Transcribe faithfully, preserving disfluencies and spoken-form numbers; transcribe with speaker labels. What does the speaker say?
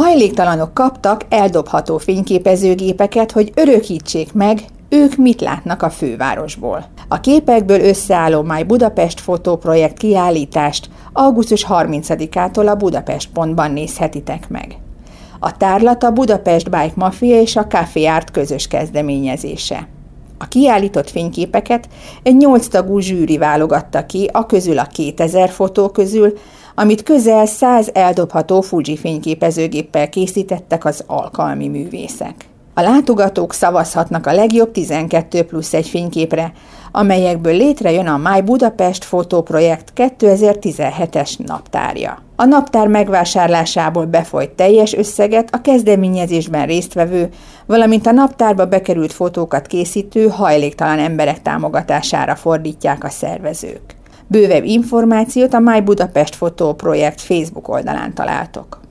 Speaker 1: hajléktalanok kaptak eldobható fényképezőgépeket, hogy örökítsék meg, ők mit látnak a fővárosból. A képekből összeálló My Budapest fotóprojekt kiállítást augusztus harmincadikától a Budapest pontban nézhetitek meg. A tárlat a Budapest Bike Mafia és a Café Art közös kezdeményezése. A kiállított fényképeket egy nyolc tagú zsűri válogatta ki a közül a kétezer fotó közül, amit közel száz eldobható Fuji fényképezőgéppel készítettek az alkalmi művészek. A látogatók szavazhatnak a legjobb tizenkettő plusz egy fényképre, amelyekből létrejön a My Budapest fotóprojekt kétezer-tizenhetes naptárja. A naptár megvásárlásából befolyt teljes összeget a kezdeményezésben résztvevő, valamint a naptárba bekerült fotókat készítő hajléktalan emberek támogatására fordítják a szervezők. Bővebb információt a My Budapest fotóprojekt Facebook oldalán találtok.